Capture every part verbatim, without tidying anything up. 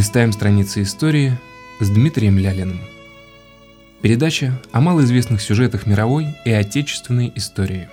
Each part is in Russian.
Листаем страницы истории с Дмитрием Лялиным. Передача о малоизвестных сюжетах мировой и отечественной истории.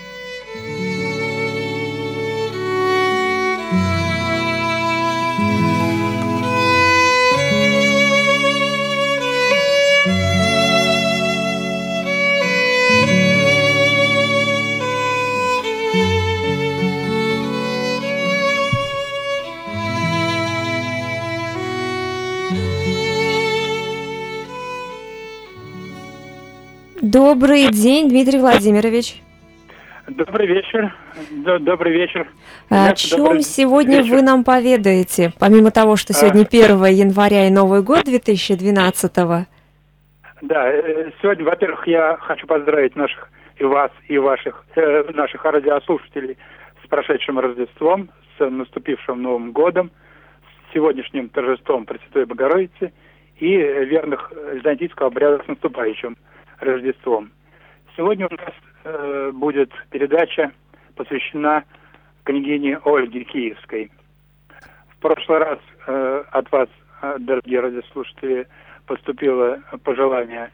Добрый день, Дмитрий Владимирович. Добрый вечер. Добрый вечер. О чем сегодня вечер. Вы нам поведаете, помимо того, что сегодня а... первое января и Новый год две тысячи двенадцатого? Да, сегодня, во-первых, я хочу поздравить наших и вас, и ваших, э, наших радиослушателей с прошедшим Рождеством, с наступившим Новым годом, с сегодняшним торжеством Пресвятой Богородицы и верных византийского обряда с наступающим Рождеством. Сегодня у нас э, будет передача, посвящена княгине Ольге Киевской. В прошлый раз э, от вас, э, дорогие радиослушатели, поступило пожелание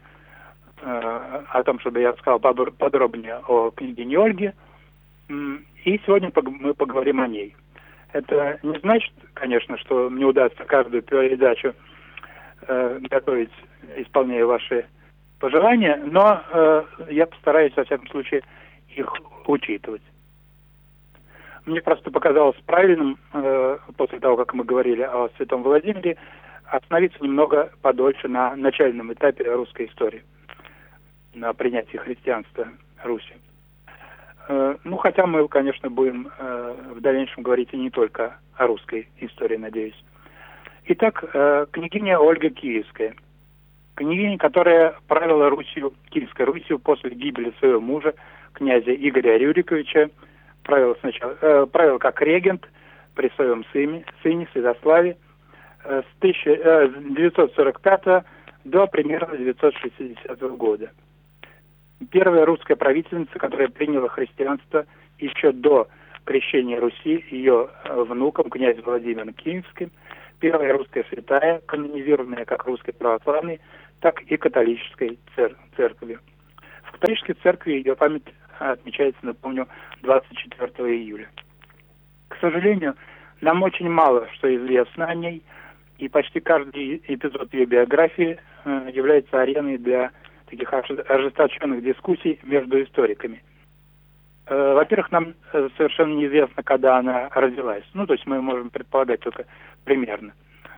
э, о том, чтобы я сказал подробнее о княгине Ольге. И сегодня мы поговорим о ней. Это не значит, конечно, что мне удастся каждую передачу э, готовить, исполняя ваши пожелания, но э, я постараюсь, во всяком случае, их учитывать. Мне просто показалось правильным, э, после того, как мы говорили о святом Владимире, остановиться немного подольше на начальном этапе русской истории, на принятии христианства Руси. Э, ну, хотя мы, конечно, будем э, в дальнейшем говорить и не только о русской истории, надеюсь. Итак, э, княгиня Ольга Киевская. Княгиня, которая правила Русью, Киевской Русью после гибели своего мужа, князя Игоря Рюриковича, правила сначала, э, правила как регент при своем сыне, сыне Святославе э, с тысяча девятьсот сорок пятого до примерно девятьсот шестидесятого года. Первая русская правительница, которая приняла христианство еще до крещения Руси ее внуком, князем Владимиром Киевским, первая русская святая, канонизированная как русской православной, так и католической цер- церковью. В католической церкви ее память отмечается, напомню, двадцать четвёртого июля. К сожалению, нам очень мало что известно о ней, и почти каждый эпизод ее биографии э, является ареной для таких ожесточенных дискуссий между историками. Э, во-первых, нам э, совершенно неизвестно, когда она родилась. Ну, то есть мы можем предполагать только примерно.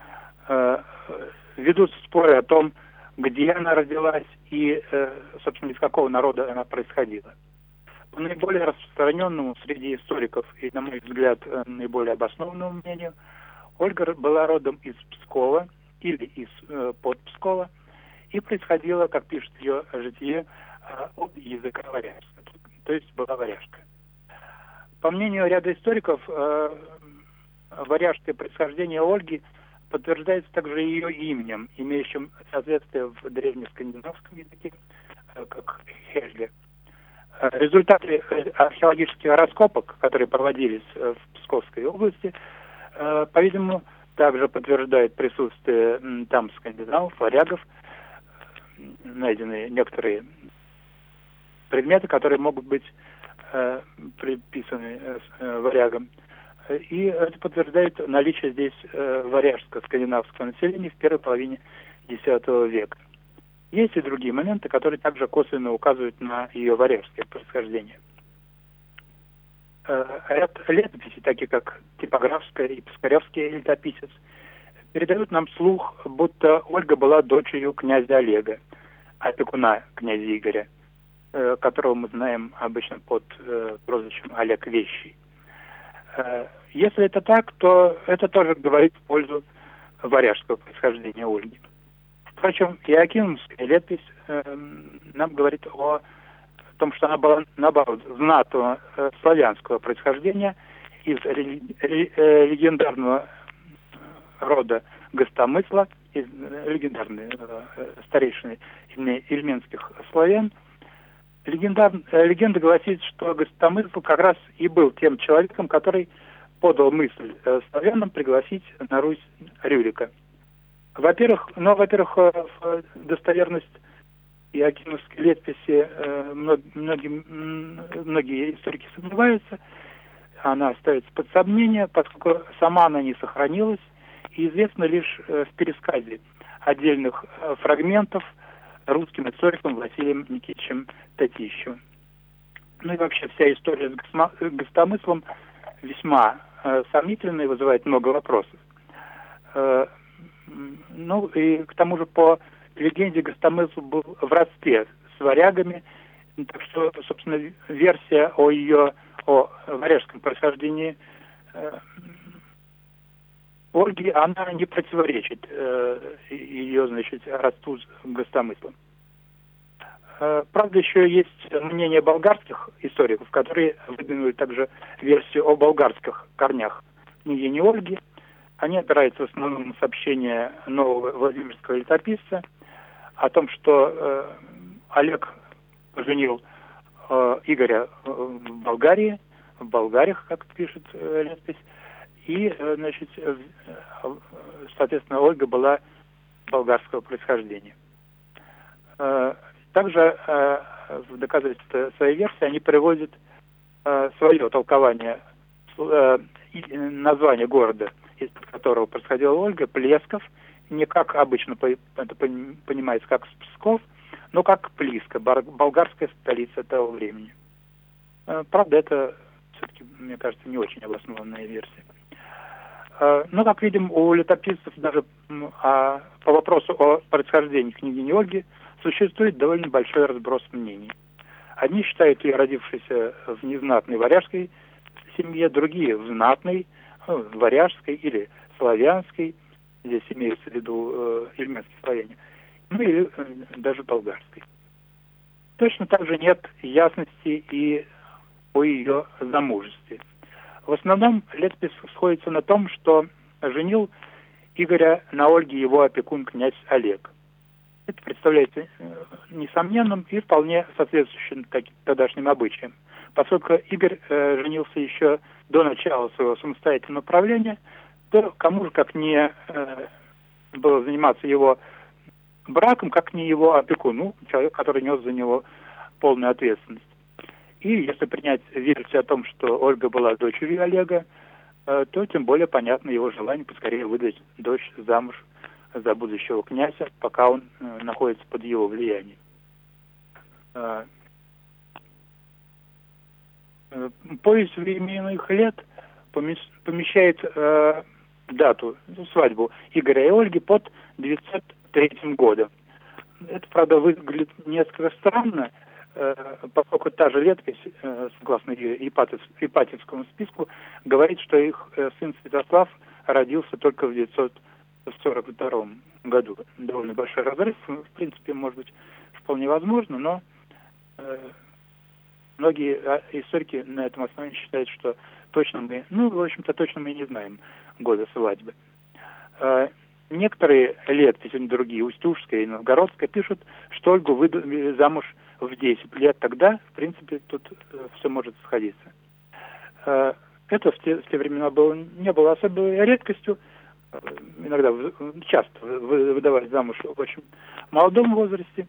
Э, ведутся споры о том, где она родилась и, собственно, из какого народа она происходила. По наиболее распространенному среди историков и, на мой взгляд, наиболее обоснованному мнению, Ольга была родом из Пскова или из э, под Пскова и происходила, как пишет ее житие, от языка варяжского, то есть была варяжка. По мнению ряда историков, э, варяжское происхождение Ольги подтверждается также ее именем, имеющим соответствие в древнескандинавском языке, как Хельге. Результаты археологических раскопок, которые проводились в Псковской области, по-видимому, также подтверждают присутствие там скандинавов, варягов. Найдены некоторые предметы, которые могут быть приписаны варягам. И это подтверждает наличие здесь э, варяжско-скандинавского населения в первой половине десятого века. Есть и другие моменты, которые также косвенно указывают на ее варяжское происхождение. Э, ряд летописей, такие как типографская и пискаревский летописец, передают нам слух, будто Ольга была дочерью князя Олега, опекуна князя Игоря, э, которого мы знаем обычно под э, прозвищем Олег Вещий. Если это так, то это тоже говорит в пользу варяжского происхождения Ольги. Впрочем, Иоакимовская летопись э, нам говорит о том, что она была, наоборот, знатного э, славянского происхождения из рели- ре- э, легендарного рода Гостомысла, из э, легендарной э, старейшины ильменских славян. Легендар, легенда гласит, что Гостомысл как раз и был тем человеком, который подал мысль э, славянам пригласить на Русь Рюрика, Во-первых, ну, во-первых, э, в достоверность иоакимовской летописи э, мног- многие, м, многие историки сомневаются. Она ставится под сомнение, поскольку сама она не сохранилась, и известна лишь э, в пересказе отдельных э, фрагментов русским историком Василием Никитичем Татищевым. Ну и вообще вся история с Госма- Гостомыслом весьма э, сомнительная и вызывает много вопросов. Э, ну и к тому же по легенде Гостомысл был в родстве с варягами, так что, собственно, версия о ее, о варяжском происхождении э, Ольги, она не противоречит э, ее, значит, родству с Гостомыслом. Э, правда, еще есть мнение болгарских историков, которые выдвинули также версию о болгарских корнях княгини Ольги. Они опираются в основном на сообщение нового владимирского летописца о том, что э, Олег поженил э, Игоря в Болгарии, в Болгариях, как пишет э, летопись, и, э, значит, э, соответственно, Ольга была болгарского происхождения. Э, также э, в доказательство своей версии они приводят э, свое толкование э, названия города, из-под которого происходила Ольга, Плесков, не как обычно это понимается, как Псков, но как Плиска, болгарская столица того времени. Правда, это все-таки, мне кажется, не очень обоснованная версия. Но, как видим, у летописцев даже а, по вопросу о происхождении княгини Ольги существует довольно большой разброс мнений. Одни считают ее родившейся в незнатной варяжской семье, другие в знатной, ну, варяжской или славянской, здесь имеется в виду э, эльмянские славяне, ну или э, даже болгарской. Точно так же нет ясности и о ее замужестве. В основном летопись сходится на том, что женил Игоря на Ольге его опекун князь Олег. Это представляется э, несомненным и вполне соответствующим тогдашним обычаям. Поскольку Игорь э, женился еще до начала своего самостоятельного правления, то кому же как не э, было заниматься его браком, как не его опекуну, человек, который нес за него полную ответственность. И если принять версию о том, что Ольга была дочерью Олега, э, то тем более понятно его желание поскорее выдать дочь замуж за будущего князя, пока он э, находится под его влиянием. Э, э, повесть временных лет помещает э, дату, свадьбу Игоря и Ольги под девятьсот третьим годом. Это, правда, выглядит несколько странно, э, поскольку та же летопись, э, согласно Ипатьевскому списку, говорит, что их э, сын Святослав родился только в девятьсот сорок втором году. Довольно большой разрыв, в принципе, может быть, вполне возможно, но э, многие историки на этом основании считают, что точно мы, ну, в общем-то, точно мы не знаем года свадьбы. Э, некоторые летописи, другие, Устюжская и Новгородская, пишут, что Ольгу выдали замуж в десять лет. Тогда, в принципе, тут э, все может сходиться. Э, это в те, в те времена было, не было особой редкостью. Иногда часто выдавали замуж в очень молодом возрасте.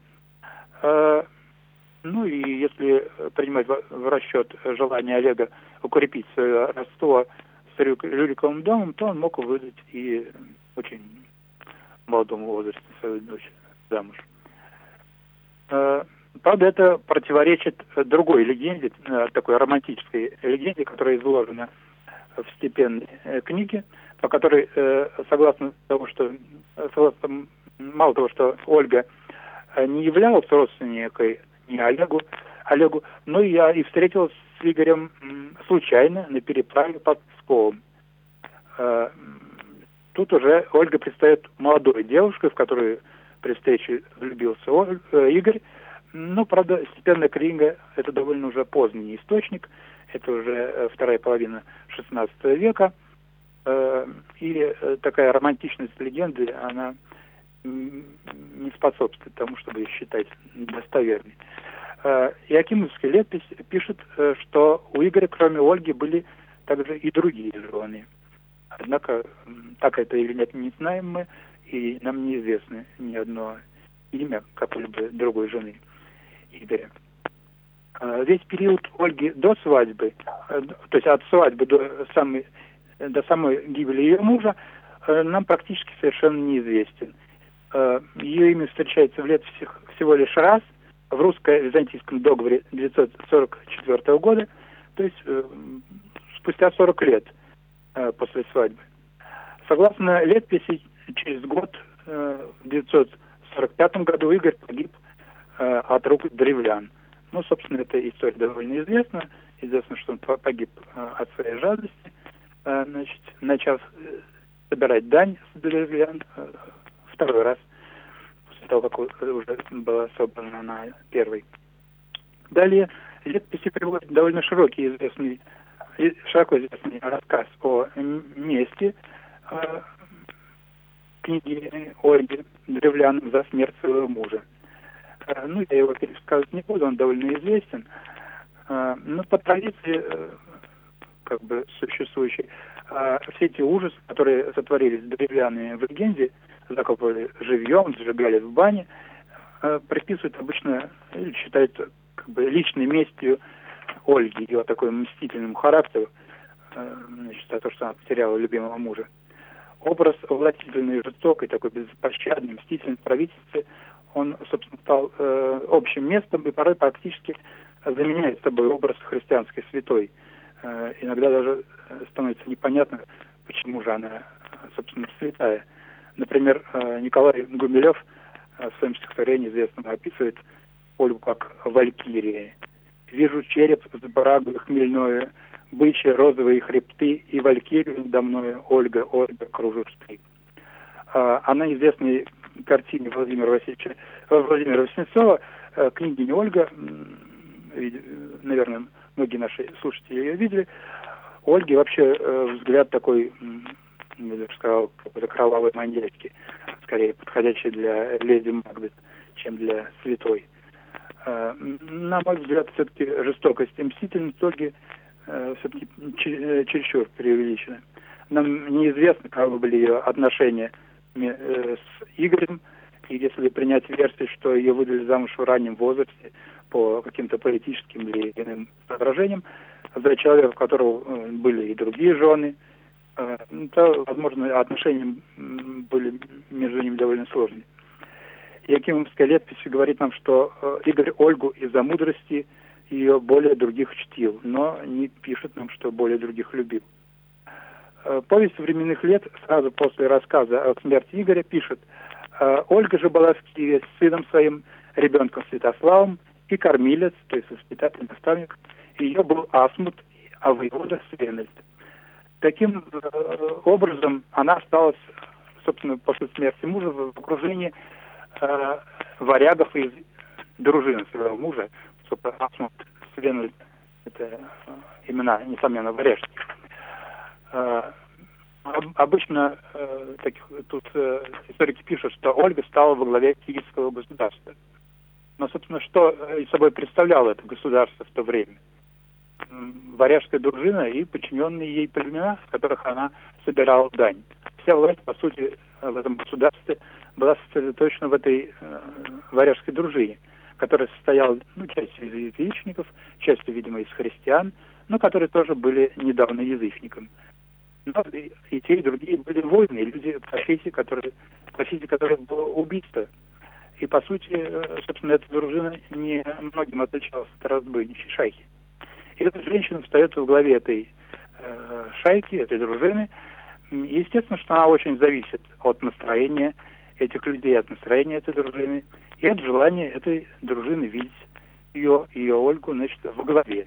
Ну и если принимать в расчет желание Олега укрепить свое родство с Рюриковым домом, то он мог выдать и в очень молодом возрасте свою дочь замуж. Правда, это противоречит другой легенде, такой романтической легенде, которая изложена в степенной книге, по которой, согласно того, что согласно, мало того, что Ольга не являлась родственникой ни Олегу, Олегу, но и я и встретилась с Игорем случайно на переправе под Псковом. Тут уже Ольга предстает молодой девушкой, в которую при встрече влюбился Игорь. Но, правда, степенная книга – это довольно уже поздний источник, это уже вторая половина шестнадцатого века, и такая романтичность легенды, она не способствует тому, чтобы ее считать достоверной. Иоакимовская летопись пишет, что у Игоря, кроме Ольги, были также и другие жены. Однако, так это или нет, не знаем мы, и нам неизвестно ни одно имя какой-либо другой жены Игоря. Весь период Ольги до свадьбы, то есть от свадьбы до самой, до самой гибели ее мужа, нам практически совершенно неизвестен. Ее имя встречается в летописях всего лишь раз, в русско-византийском договоре девятьсот сорок четвёртого года, то есть спустя сорок лет после свадьбы. Согласно летописи, через год, в девятьсот сорок пятом году, Игорь погиб от рук древлян. Ну, собственно, эта история довольно известна. Известно, что он погиб от своей жадности, значит, начав собирать дань с древлян второй раз, после того, как уже была собрана на первой. Далее летописи приводят довольно широкий, известный, широко известный рассказ о месте книги Ольги древлян за смерть своего мужа. Ну, я его пересказывать не буду, он довольно известен. Но по традиции, как бы существующей, все эти ужасы, которые сотворились древлянами в легенде, закопывали живьем, сжигали в бане, приписывают обычно, или считают как бы личной местью Ольги, ее такой мстительному характеру, значит, за то, что она потеряла любимого мужа. Образ властительной, жестокой, такой беспощадной, мстительной правительницы, он, собственно, стал э, общим местом и порой практически заменяет собой образ христианской святой. Э, иногда даже становится непонятно, почему же она, собственно, святая. Например, э, Николай Гумилев э, в своем стихотворении известном описывает Ольгу как валькирия. «Вижу череп с брагой хмельною, бычьи розовые хребты, и валькирию надо мною, Ольга, Ольга, кружишь ты». Э, она известной картине Владимира Васильевича Владимира Васнецова, княгиня Ольга, наверное, многие наши слушатели ее видели. У Ольги вообще взгляд такой, я бы сказал, какой-то кровавой маньячки, скорее подходящий для леди Макбет, чем для святой. На мой взгляд, все-таки жестокость и мстительность Ольги все-таки чересчур преувеличена. Нам неизвестно, каковы были ее отношения с Игорем, и если принять версию, что ее выдали замуж в раннем возрасте по каким-то политическим или иным соображениям, за человека, у которого были и другие жены, то, возможно, отношения были между ними довольно сложные. Якимовская летопись говорит нам, что Игорь Ольгу из-за мудрости ее более других чтил, но не пишет нам, что более других любил. Повесть временных лет, сразу после рассказа о смерти Игоря, пишет: «Ольга же была в Киеве с сыном своим, ребенком Святославом, и кормилец, то есть воспитатель, наставник, ее был Асмут, а воевода Свенельд». Таким образом, она осталась, собственно, после смерти мужа в окружении э, варягов из дружины своего мужа. Собственно, Асмут, Свенельд — это имена, несомненно, варяжские. Обычно э, таких, тут э, историки пишут, что Ольга стала во главе киевского государства. Но, собственно, что из собой представляло это государство в то время? Варяжская дружина и подчиненные ей племена, в которых она собирала дань. Вся власть, по сути, в этом государстве была сосредоточена в этой э, варяжской дружине, которая состояла, ну, частью из язычников, частью, видимо, из христиан, но которые тоже были недавно язычниками. Но и, и те, и другие были воины, люди, профессии, которые, профессии, которых было убийство. И, по сути, собственно, эта дружина не многим отличалась от разбойничьей шайки. И эта женщина встает в главе этой э, шайки, этой дружины. Естественно, что она очень зависит от настроения этих людей, от настроения этой дружины и от желания этой дружины видеть ее, ее Ольгу, значит, во главе.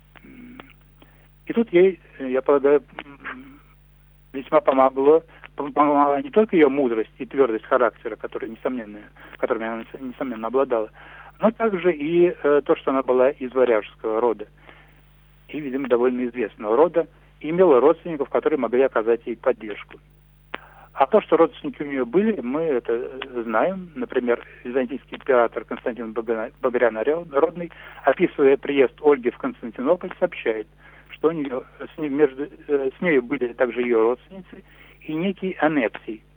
И тут ей, я полагаю, весьма помогло, помогла не только ее мудрость и твердость характера, которой, несомненно, которыми она, несомненно, обладала, но также и э, то, что она была из варяжского рода. И, видимо, довольно известного рода, и имела родственников, которые могли оказать ей поддержку. А то, что родственники у нее были, мы это знаем. Например, византийский император Константин Багрян-Народный, описывая приезд Ольги в Константинополь, сообщает, что у нее, с, ней, между, с нею были также ее родственницы и некий Анексий.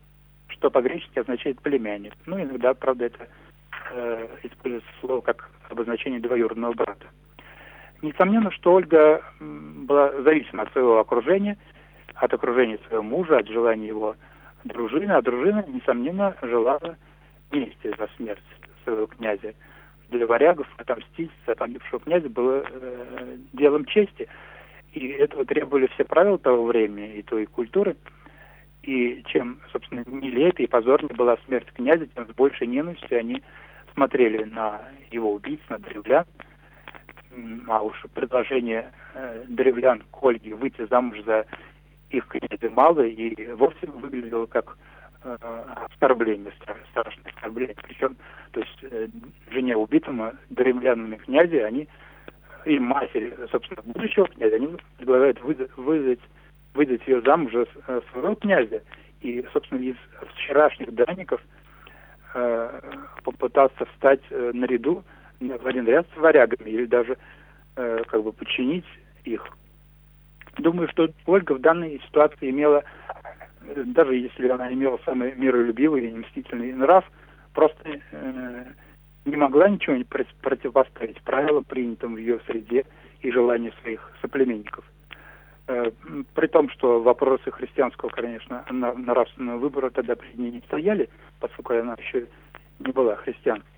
что по-гречески означает племянник. Ну, иногда, правда, это э, используется слово как обозначение двоюродного брата. Несомненно, что Ольга была зависима от своего окружения, от окружения своего мужа, от желания его дружины, а дружина, несомненно, желала мести за смерть своего князя. Для варягов отомстить за погибшего князя было э, делом чести. И этого требовали все правила того времени и той культуры. И чем, собственно, милее и позорнее была смерть князя, тем с большей ненавистью они смотрели на его убийц, на древлян. А уж предложение э, древлян к Ольге выйти замуж за их князя мало и вовсе выглядело как э, оскорбление, страшное оскорбление. Причем, то есть, э, жене убитому древлянами князя, они и матери, собственно, будущего князя, они предлагают выдать, выдать, выдать ее замуж за э, своего князя. И, собственно, из вчерашних данников э, попытаться встать э, наряду в один ряд с варягами или даже э, как бы подчинить их. Думаю, что Ольга в данной ситуации имела, даже если она имела самый миролюбивый и мстительный нрав, просто э, не могла ничего не противопоставить правилам, принятым в ее среде, и желанию своих соплеменников. Э, при том, что вопросы христианского, конечно, нравственного выбора тогда при ней не стояли, поскольку она еще не была христианкой.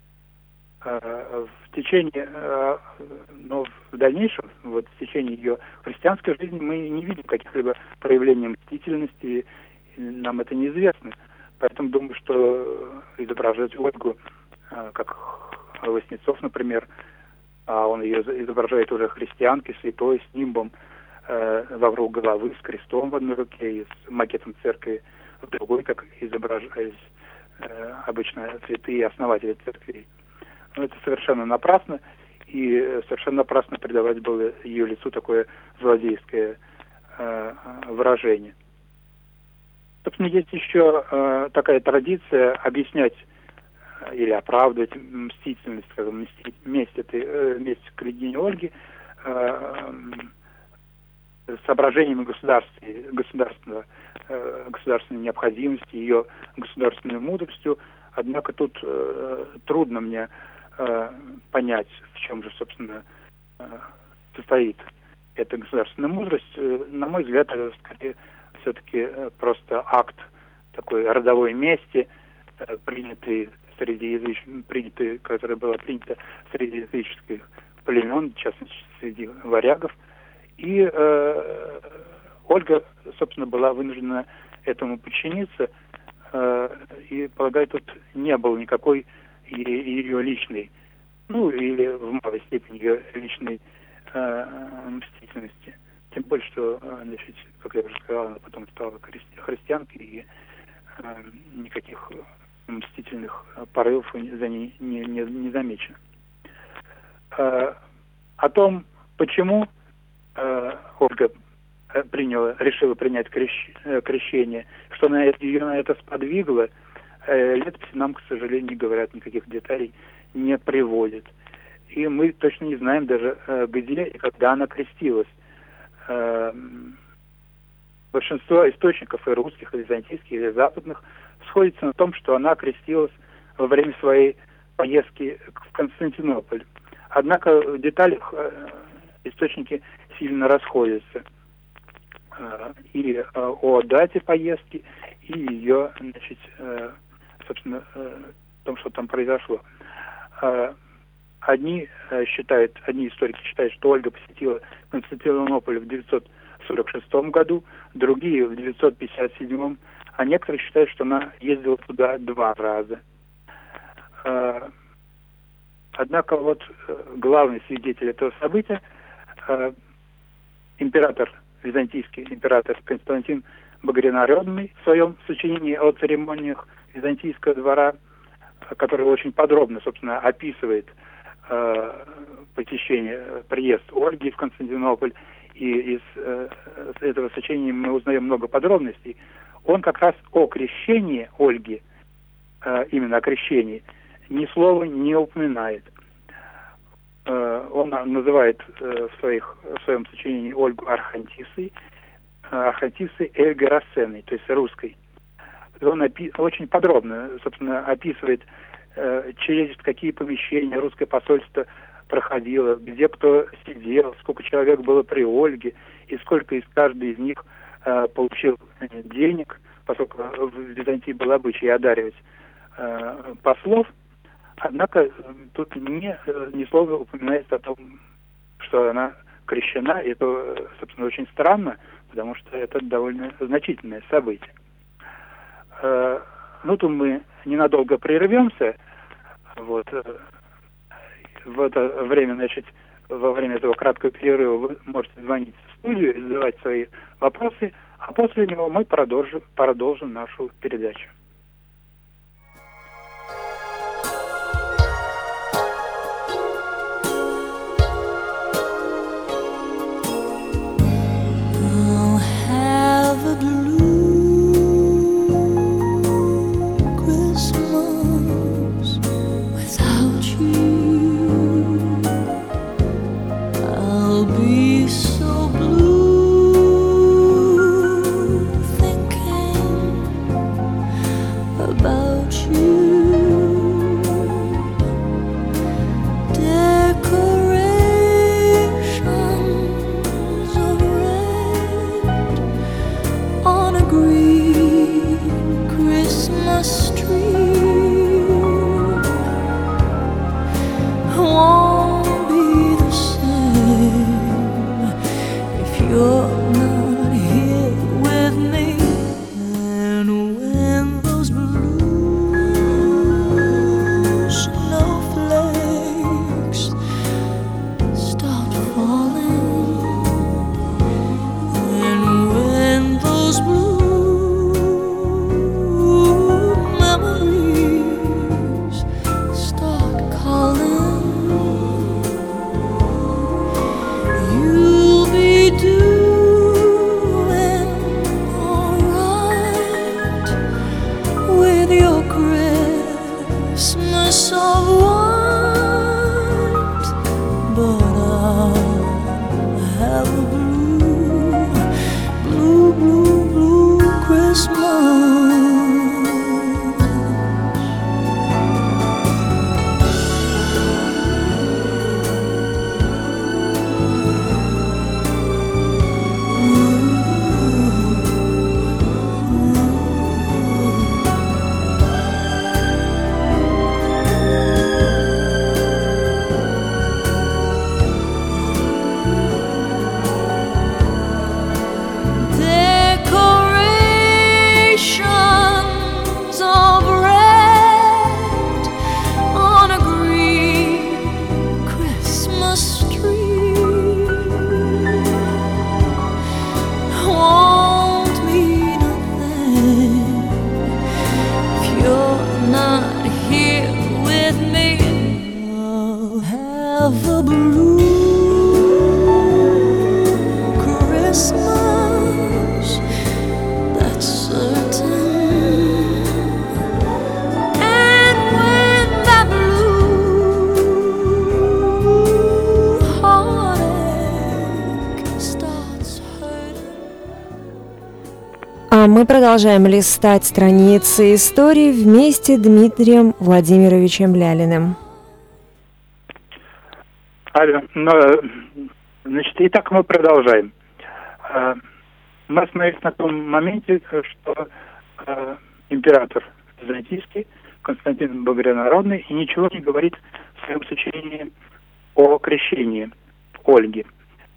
В течение, но в дальнейшем, вот в течение ее христианской жизни мы не видим каких-либо проявлений мстительности, нам это неизвестно. Поэтому думаю, что изображать Ольгу, как Лоснецов, например, а он ее изображает уже христианкой, святой, с нимбом вокруг головы, с крестом в одной руке и с макетом церкви в другой, как изображались обычно святые основатели церкви. Но это совершенно напрасно, и совершенно напрасно придавать было ее лицу такое злодейское э, выражение. Собственно, есть еще э, такая традиция объяснять э, или оправдывать мстительность, как бы, месть, этой, э, месть княгини Ольги э, э, соображениями государственной, государственного, э, государственной необходимости, ее государственной мудростью. Однако тут э, трудно мне понять, в чем же, собственно, состоит эта государственная мудрость. На мой взгляд, это скорее все-таки просто акт такой родовой мести, принятый среди языч... принятый, которая была принята среди языческих племен, в частности, среди варягов. И э, Ольга, собственно, была вынуждена этому подчиниться, э, и, полагаю, тут не было никакой и ее личной, ну или в малой степени ее личной э, мстительности. Тем более, что, значит, как я уже сказал, она потом стала христи- христианкой, и э, никаких мстительных порывов за ней не, не, не замечено. Э, о том, почему э, Ольга приняла, решила принять крещ, крещение, что на это, ее на это сподвигло, летописи нам, к сожалению, не говорят, никаких деталей не приводят. И мы точно не знаем даже, где и когда она крестилась. Большинство источников, и русских, и византийских, и западных, сходится на том, что она крестилась во время своей поездки в Константинополь. Однако в деталях источники сильно расходятся. И о дате поездки, и ее, значит, собственно, о том, что там произошло. Одни считают, одни историки считают, что Ольга посетила Константинополь в девятьсот сорок шестом году, другие в девятьсот пятьдесят седьмом, а некоторые считают, что она ездила туда два раза. Однако вот главный свидетель этого события, император, византийский император Константин Багрянародный в своем сочинении о церемониях византийского двора, который очень подробно, собственно, описывает э, посещение, приезд Ольги в Константинополь, и из э, этого сочинения мы узнаем много подробностей. Он как раз о крещении Ольги, э, именно о крещении, ни слова не упоминает. Э, он называет э, в, своих, в своем сочинении Ольгу Архантисой, Архантисой Эльгарасеной, то есть русской. он опи- очень подробно, собственно, описывает, э, через какие помещения русское посольство проходило, где кто сидел, сколько человек было при Ольге, и сколько из каждой из них э, получил денег, поскольку в Византии был обычай одаривать э, послов. Однако тут ни, ни слова упоминается о том, что она крещена, и это, собственно, очень странно, потому что это довольно значительное событие. Э, ну, тут мы ненадолго прервемся. Вот. В это время, значит, во время этого краткого перерыва вы можете звонить в студию и задавать свои вопросы, а после него мы продолжим, продолжим нашу передачу. Мы продолжаем листать страницы истории вместе с Дмитрием Владимировичем Лялиным. Алло, ну, значит, итак, мы продолжаем. Мы остановились на том моменте, что император византийский Константин Богороднородный и ничего не говорит в своем сочинении о крещении Ольги.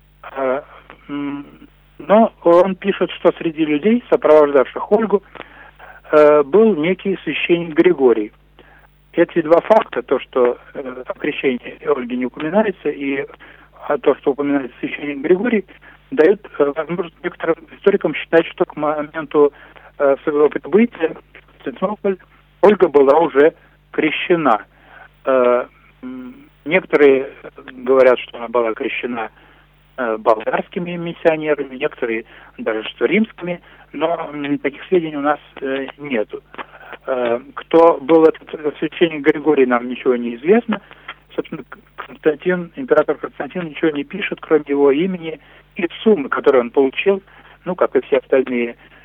Но он пишет, что среди людей, сопровождавших Ольгу, э, был некий священник Григорий. Эти два факта, то, что э, о крещении Ольги не упоминается, и а то, что упоминается священник Григорий, дают э, возможность некоторым историкам считать, что к моменту э, своего прибытия в Константинополь Ольга была уже крещена. Э, некоторые говорят, что она была крещена болгарскими миссионерами, некоторые даже что римскими, но таких сведений у нас э, нету. Э, кто был этот священник Григорий, нам ничего не известно. Собственно, Константин, император Константин ничего не пишет, кроме его имени и суммы, которые он получил, ну, как и все остальные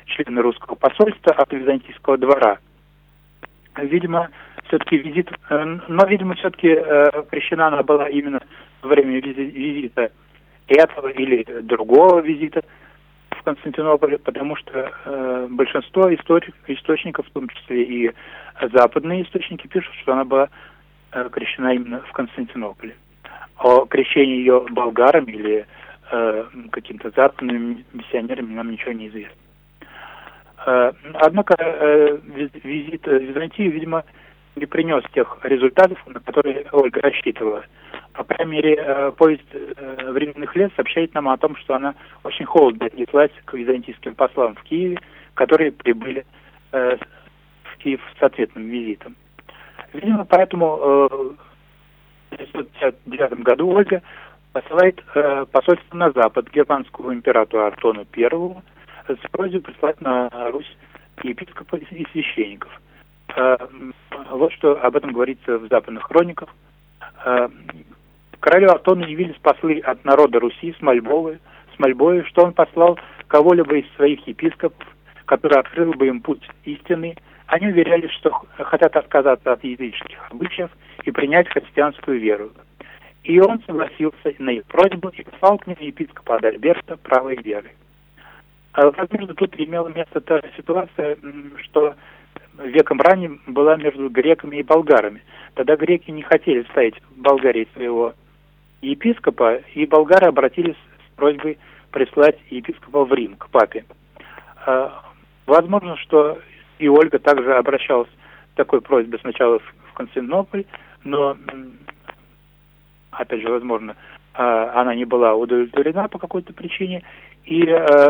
члены русского посольства от византийского двора. Видимо, все-таки визит, но, видимо, все-таки крещена она была именно во время визита этого или другого визита в Константинополе, потому что э, большинство историк, источников, в том числе и западные источники, пишут, что она была э, крещена именно в Константинополе. О крещении ее болгарами или э, какими-то западными миссионерами нам ничего не известно. Э, однако э, визит в Византию, видимо, не принес тех результатов, на которые Ольга рассчитывала. По крайней мере, повесть временных лет сообщает нам о том, что она очень холодно отнеслась к византийским послам в Киеве, которые прибыли в Киев с ответным визитом. Видимо, поэтому в тысяча девятьсот пятьдесят девятом году Ольга посылает посольство на Запад германскому императору Антону Первому с просьбой прислать на Русь епископов и священников. Вот что об этом говорится в западных хрониках. Королю Антону явились послы от народа Руси с мольбой, с мольбой, что он послал кого-либо из своих епископов, который открыл бы им путь истины. Они уверяли, что хотят отказаться от языческих обычаев и принять христианскую веру. И он согласился на их просьбу и послал к ним епископа Адальберта правой веры. Возможно, тут имела место та ситуация, что веком ранее была между греками и болгарами. Тогда греки не хотели ставить в Болгарии своего епископа, и болгары обратились с просьбой прислать епископа в Рим, к папе. Возможно, что и Ольга также обращалась с такой просьбой сначала в Константинополь, но, опять же, возможно, она не была удовлетворена по какой-то причине, и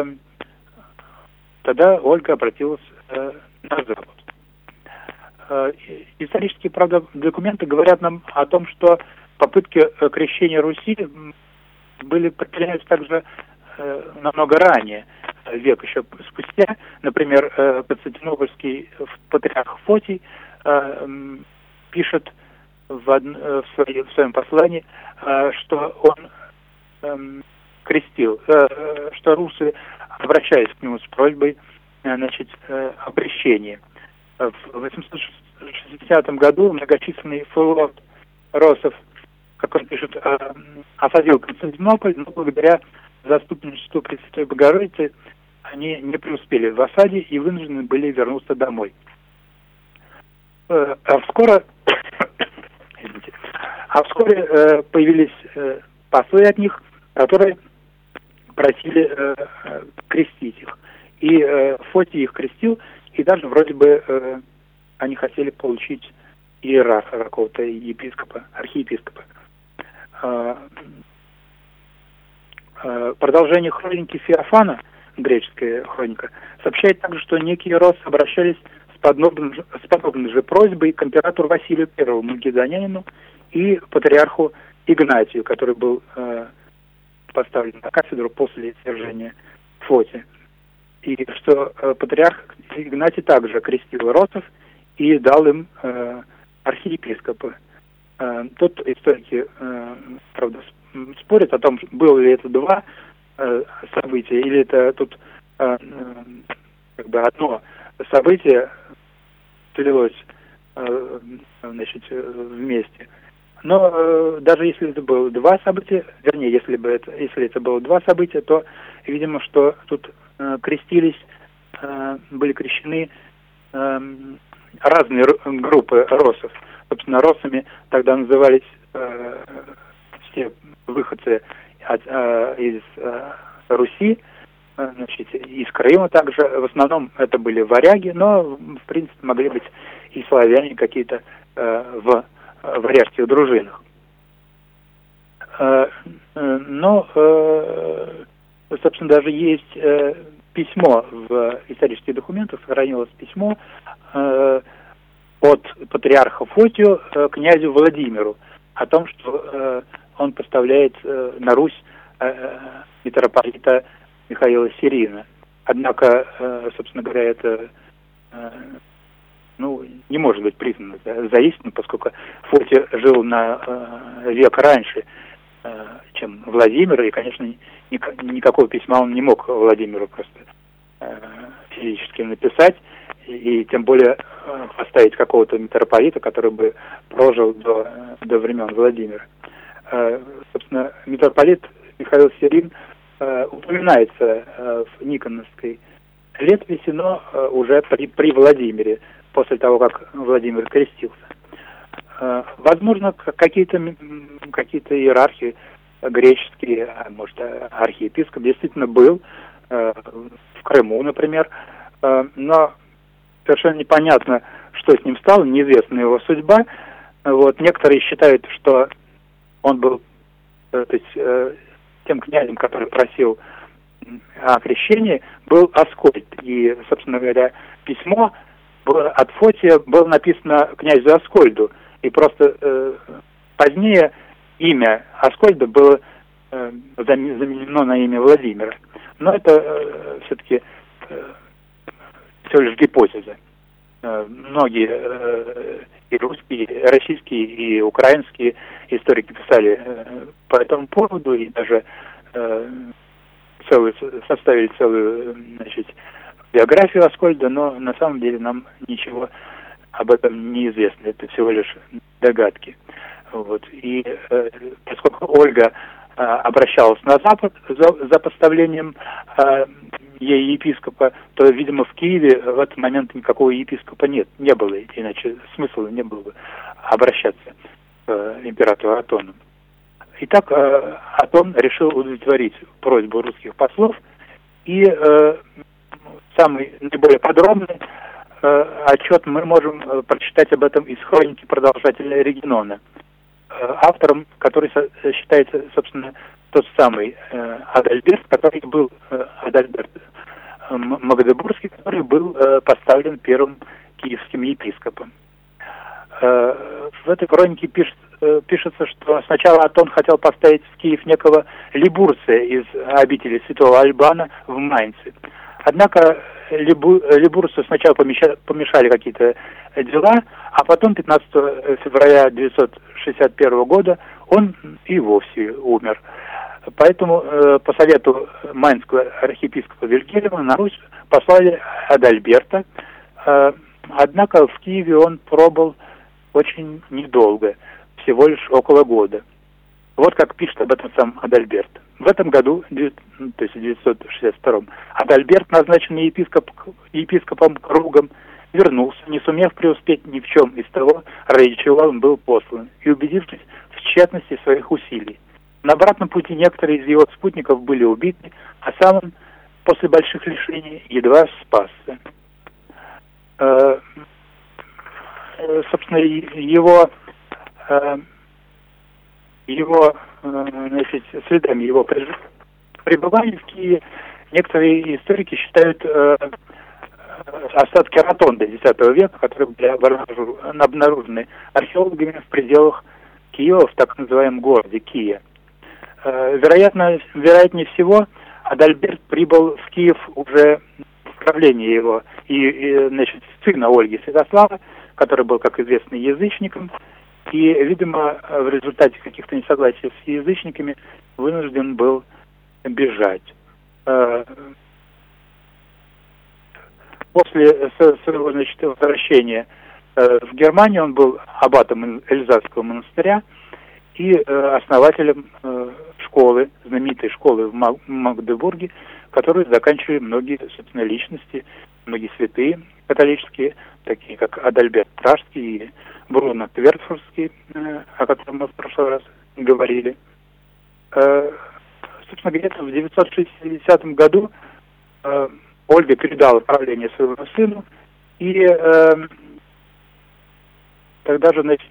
тогда Ольга обратилась на Запад. Исторические, правда, документы говорят нам о том, что попытки крещения Руси были предприняты также намного ранее, век еще спустя. Например, константинопольский патриарх Фотий пишет в, одно, в, своем, в своем послании, что он крестил, что русы обращались к нему с просьбой, значит, о крещении. В восемьсот шестидесятом году многочисленный флот росов, как он пишет, осадил Константинополь, но благодаря заступничеству Пресвятой Богородицы они не преуспели в осаде и вынуждены были вернуться домой. А вскоре, извините, а вскоре появились послы от них, которые просили крестить их. И Фотий их крестил, и даже вроде бы э, они хотели получить иерарха какого-то, епископа, архиепископа. Э, э, продолжение хроники Феофана, греческая хроника, сообщает также, что некие росы обращались с подобной, с подобной же просьбой к императору Василию Первому Македонянину и патриарху Игнатию, который был э, поставлен на кафедру после свержения Фотия. И что э, патриарх Игнатий также крестил росов и дал им э, архиепископа. Э, тут историки, э, правда, спорят о том, было ли это два э, события, или это тут э, э, как бы одно событие слилось э, значит, вместе. Но э, даже если это было два события, вернее, если бы это, если это было два события, то, видимо, что тут э, крестились, э, были крещены э, разные группы росов. Собственно, росами тогда назывались э, все выходцы от, э, из э, Руси, э, значит, из Крыма также. В основном это были варяги, но, в принципе, могли быть и славяне какие-то э, в варяжских дружинах. Но, собственно, даже есть письмо в исторических документах, сохранилось письмо от патриарха Фотию князю Владимиру о том, что он поставляет на Русь митрополита Михаила Сирина. Однако, собственно говоря, это ну, не может быть признано за истину, поскольку Фотий жил на э, век раньше, э, чем Владимир, и, конечно, ни, никакого письма он не мог Владимиру просто э, физически написать, и, и тем более э, поставить какого-то митрополита, который бы прожил до, до времен Владимира. Э, собственно, митрополит Михаил Сирин э, упоминается э, в Никоновской летописи, но э, уже при, при Владимире, после того, как Владимир крестился. Э, возможно, какие-то, какие-то иерархи греческие, а может, архиепископ действительно был э, в Крыму, например, э, но совершенно непонятно, что с ним стало, неизвестна его судьба. Вот. Некоторые считают, что он был э, то есть, э, тем князем, который просил о крещении, был Аскольд. И, собственно говоря, письмо было, от Фотия было написано князю Аскольду. И просто э, позднее имя Аскольда было э, заменено на имя Владимира. Но это э, все-таки э, всего лишь гипотеза. Э, многие э, и русские, и российские, и украинские историки писали э, по этому поводу, и даже э, целую, составили целую, значит, биографию Аскольда, но на самом деле нам ничего об этом не известно. Это всего лишь догадки. Вот. И э, поскольку Ольга э, обращалась на Запад за, за поставлением э, ей епископа, то, видимо, в Киеве в этот момент никакого епископа нет, не было, иначе смысла не было бы обращаться к э, императору Атону. Итак, э, Атон решил удовлетворить просьбу русских послов, и э, самый наиболее подробный э, отчет мы можем э, прочитать об этом из хроники продолжателя Регинона, автором, который считается, собственно, тот самый э, Адальберт, который был э, Адальберт э, Магдебургский, который был э, поставлен первым киевским епископом. Э, в этой хронике пишет, э, пишется, что сначала Атон хотел поставить в Киев некого Либурция из обители святого Альбана в Майнце. Однако Либу, Либурцу сначала помешали, помешали какие-то дела, а потом пятнадцатого февраля девятьсот шестьдесят первого года он и вовсе умер. Поэтому э, по совету майнского архиепископа Вильгельма на Русь послали Адальберта. Э, однако в Киеве он пробыл очень недолго, всего лишь около года. Вот как пишет об этом сам Адальберт. В этом году, то есть в девятьсот шестьдесят втором, Адальберт, назначенный епископ, епископом кругом, вернулся, не сумев преуспеть ни в чем из того, ради чего он был послан, и убедившись в тщетности своих усилий. На обратном пути некоторые из его спутников были убиты, а сам он после больших лишений едва спасся. Э, собственно, его... Э, его, значит, следами его пребывания в Киеве некоторые историки считают э, остатки ротонды десятого века, которые были обнаружены археологами в пределах Киева, в так называемом городе Кия. Э, вероятно, вероятнее всего, Адальберт прибыл в Киев уже в правлении его и, и значит, сына Ольги Святослава, который был, как известно, язычником, и, видимо, в результате каких-то несогласий с язычниками вынужден был бежать. После своего, значит, возвращения в Германию он был аббатом Эльзасского монастыря и основателем школы, знаменитой школы в Магдебурге, которую заканчивали многие, собственно, личности, многие святые католические, такие как Адальберт Пражский и Бруно Твердфурский, о котором мы в прошлый раз говорили. Собственно, где-то в девятьсот шестидесятом году Ольга передала правление своему сыну, и тогда же, значит,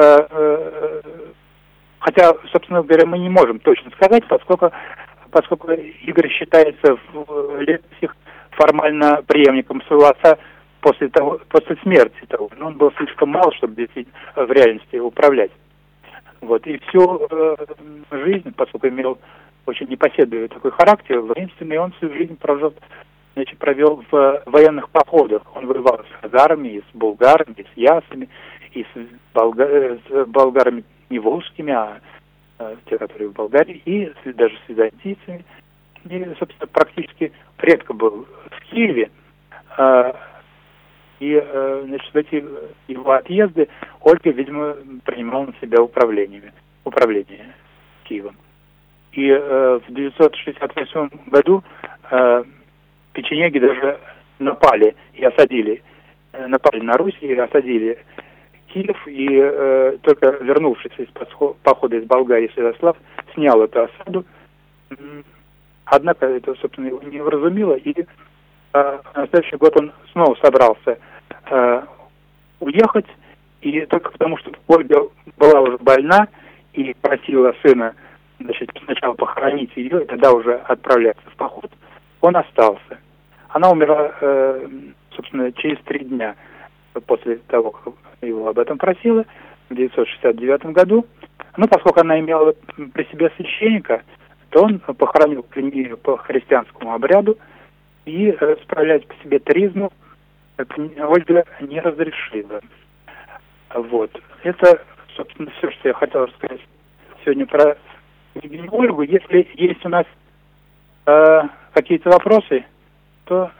хотя, собственно говоря, мы не можем точно сказать, поскольку, поскольку Игорь считается в летописях формально преемником своего отца после того, после смерти того, но он был слишком мал, чтобы действительно в реальности управлять. Вот. И всю э, жизнь, поскольку имел очень непоседливый такой характер, воинственный, он всю жизнь прожил, значит, провел в военных походах. Он воевал с хазарами, и с булгарами, и с ясами, и с, болга... с болгарами не волжскими, а э, те, которые в Болгарии, и с, даже с византийцами. И, собственно, практически редко был в Киеве. Э, и, э, значит, в эти его отъезды Ольга, видимо, принимала на себя управление, управление Киевом. И э, в девятьсот шестьдесят восьмом году э, печенеги даже напали и осадили, э, напали на Русь и осадили Киев, и э, только вернувшись из похода из Болгарии Святослав снял эту осаду. Однако это, собственно, его не вразумило, и э, на следующий год он снова собрался э, уехать, и только потому, что Ольга была уже больна и просила сына, значит, сначала похоронить ее, и тогда уже отправляться в поход, он остался. Она умерла, э, собственно, через три дня после того, как его об этом просила, в девятьсот шестьдесят девятом году. Но поскольку она имела при себе священника, то он похоронил ее по христианскому обряду, и э, справлять по себе тризну Ольга не разрешила. Вот. Это, собственно, все, что я хотел рассказать сегодня про княгиню Ольгу. Если есть у нас э, какие-то вопросы, то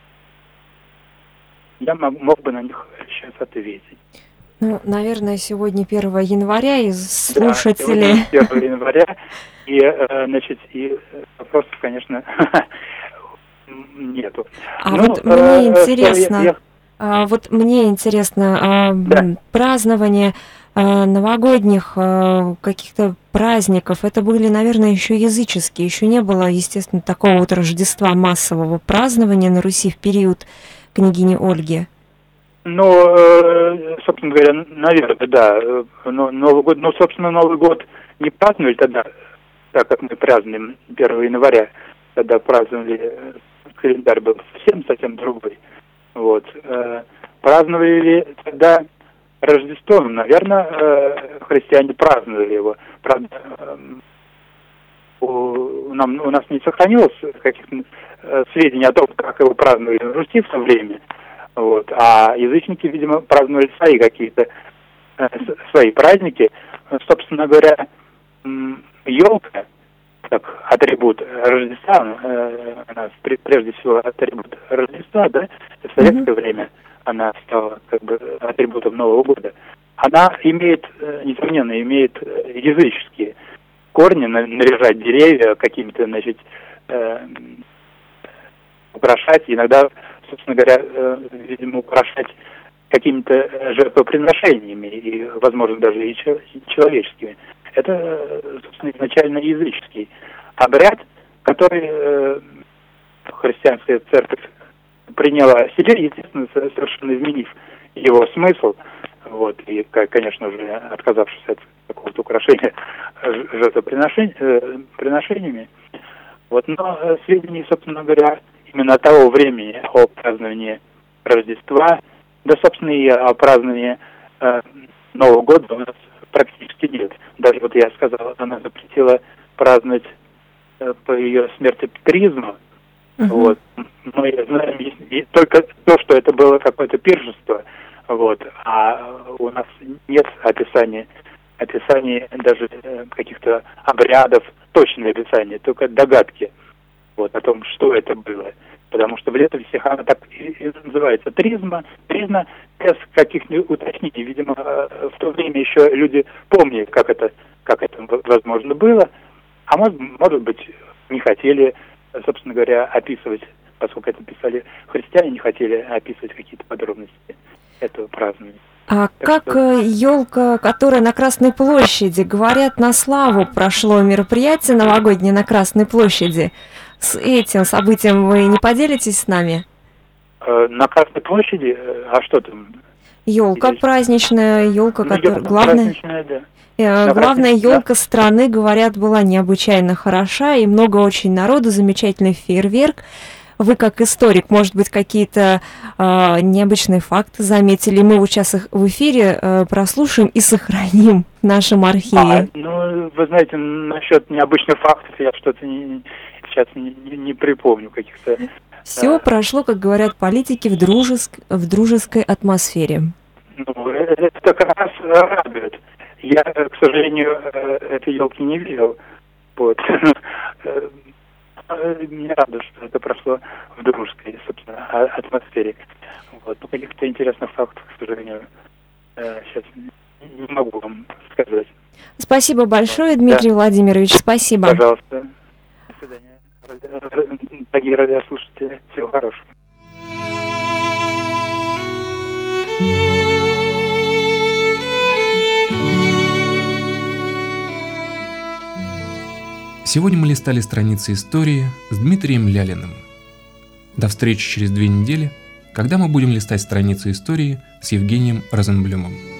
я мог, мог бы на них сейчас ответить. Ну, наверное, сегодня первое января, и слушатели... Да, первое января, и, э, значит, и вопросов, конечно, нету. А ну, вот мне э, интересно, я, я... А, вот мне интересно, а, Да. празднование а, новогодних а, каких-то праздников, это были, наверное, еще языческие, еще не было, естественно, такого вот Рождества массового празднования на Руси в период княгини Ольги. Ну, э, собственно говоря, наверное, да. Но, Новый год, ну, собственно, Новый год не праздновали тогда, так как мы празднуем первого января, тогда праздновали, календарь был совсем-совсем другой. Вот. Э, праздновали ли тогда Рождество? Наверное, э, христиане праздновали его. Правда, э, у, нам, у нас не сохранилось каких-то э, сведений о том, как его праздновали на Руси в то время. Вот. А язычники, видимо, праздновали свои какие-то э, свои праздники. Собственно говоря, елка, как атрибут Рождества, э, она прежде всего атрибут Рождества, да, в советское mm-hmm. время она стала как бы атрибутом Нового года. Она имеет, несомненно, имеет языческие корни, наряжать деревья какими-то, значит, э, украшать, иногда, собственно говоря, э, видимо, украшать какими-то жертвоприношениями, и, возможно, даже и человеческими. Это, собственно, изначально языческий обряд, который э, христианская церковь приняла себе, естественно, совершенно изменив его смысл, вот, и, конечно же, отказавшись от какого-то украшения жертвоприношениями. Вот, но сведений, собственно говоря, именно того времени о праздновании Рождества, да, собственно, и о праздновании э, Нового года у нас практически нет. Даже вот я сказал, она запретила праздновать э, по ее смерти тризну. Uh-huh. Вот. Мы знаем только то, что это было какое-то пиршество, вот, а у нас нет описания, описания даже э, каких-то обрядов, точное описание, только догадки, вот, о том, что это было. Потому что в летописях она так и называется тризма, тризна, без каких-нибудь уточнений. Видимо, в то время еще люди помнили, как это, как это возможно было, а может, может быть, не хотели, собственно говоря, описывать, поскольку это писали христиане, не хотели описывать какие-то подробности этого празднования. А так как что... елка, которая на Красной площади, говорят, на славу прошло мероприятие новогоднее на Красной площади, с этим событием вы не поделитесь с нами? Э, на Красной площади? А что там? Елка Здесь... праздничная, елка, ну, которая главная. Да. Э, главная елка да. страны, говорят, была необычайно хороша, и много очень народу, замечательный фейерверк. Вы, как историк, может быть, какие-то э, необычные факты заметили? Мы вот сейчас их в эфире э, прослушаем и сохраним в нашем архиве. А, ну, вы знаете, насчет необычных фактов я что-то не, сейчас не, не, не припомню каких-то. Все а... прошло, как говорят политики, в, дружеск... в дружеской атмосфере. Ну, это, это как раз радует. Я, к сожалению, этой елки не видел. Вот. э, мне рада, что это прошло в дружеской, собственно, а- атмосфере. Вот. Но каких-то интересных фактов, к сожалению, э, сейчас не могу вам сказать. Спасибо большое, Дмитрий Да. Владимирович, спасибо. Пожалуйста. До свидания. Ради- Дорогие радиослушатели, всего хорошего. Сегодня мы листали страницы истории с Дмитрием Лялиным. До встречи через две недели, когда мы будем листать страницы истории с Евгением Розенблюмом.